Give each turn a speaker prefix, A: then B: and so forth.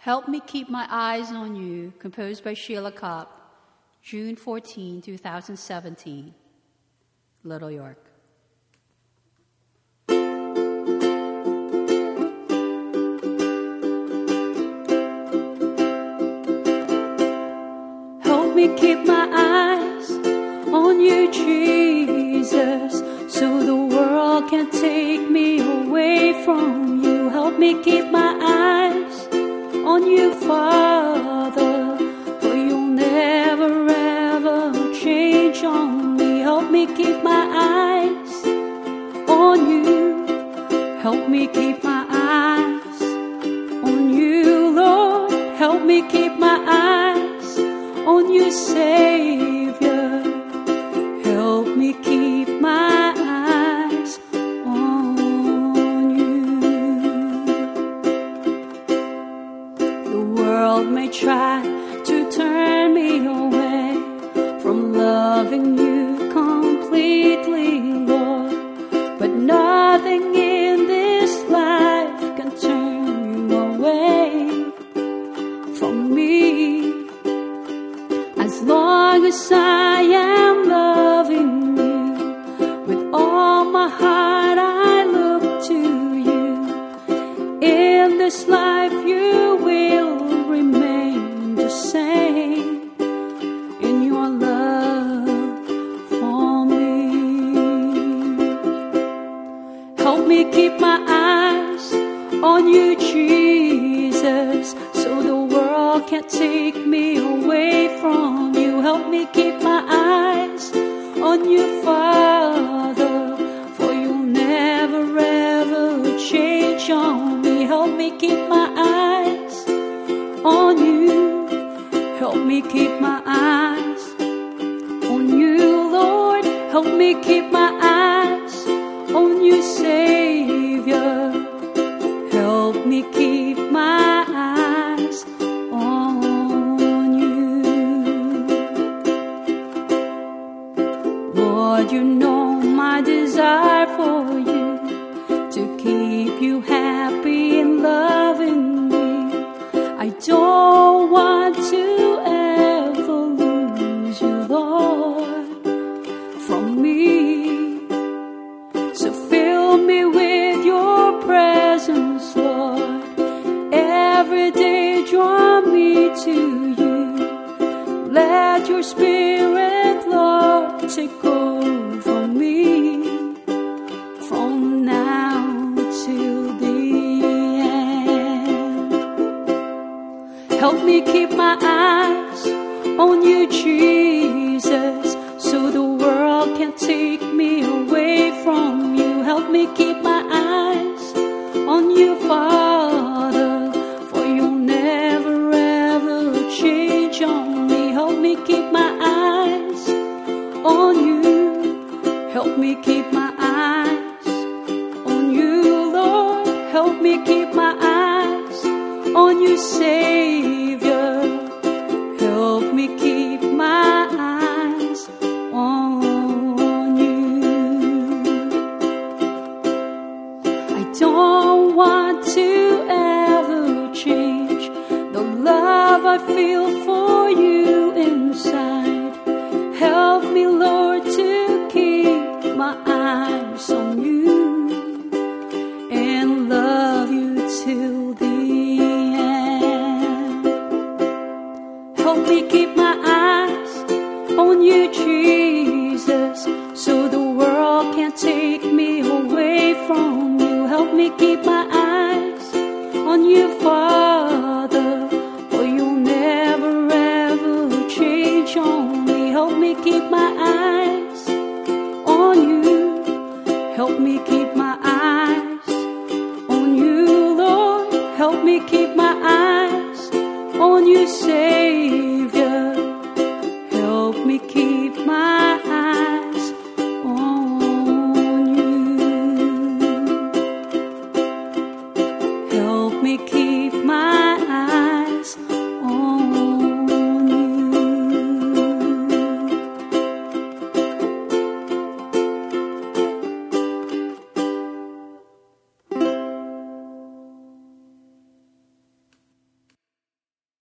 A: Help Me Keep My Eyes on You, composed by Sheila Kopp, June 14, 2017, Little York. Help me keep my eyes on you, Jesus, so the world can't take me away from you. Help me keep my eyes on you, Father, for you'll never ever change on me. Help me keep my eyes on you. Help me keep my eyes on you, Lord. Help me keep my eyes on you, Savior. Help me keep my eyes on you. The world may try to turn me away from loving you completely, Lord, but nothing in this life can turn you away from me. As long as I am loving you, with all my heart I look to you. In this life you will remain the same in your love for me. Help me keep my eyes on you, Jesus, so the world can't take me away from you. Help me keep my eyes on you, Father, for you'll never ever change on me. Help me keep my eyes on you. Help me keep my eyes on you, Lord. Help me keep my eyes on you, Savior. Help me keep my eyes on you. Lord, you know my desire for you, to keep you happy and loving me. I don't want to ever lose you, Lord, from me. So fill me with your presence, Lord. Every day draw me to you. Let your Spirit, Lord, take over me from now till the end. Help me keep my eyes on you, Jesus, so the world can't take me away from you. Help me keep my eyes on you, Father, for you'll never ever change on me. Help me keep my eyes on you. Help me keep my eyes on you, Lord. Help me keep my eyes on you, Savior. Help me keep my eyes on you. I don't want to ever change the love I feel for you inside. Help me, Lord, to keep my eyes on you and love you till the end. Help me keep my eyes on you, Jesus, so the world can't take me away from you. Help me keep my eyes on you, Father, for you'll never ever change on me. Help me keep my eyes on you. Help me keep my eyes on you, Lord. Help me keep my eyes on you, Savior. Help me keep my eyes on you. Help me keep my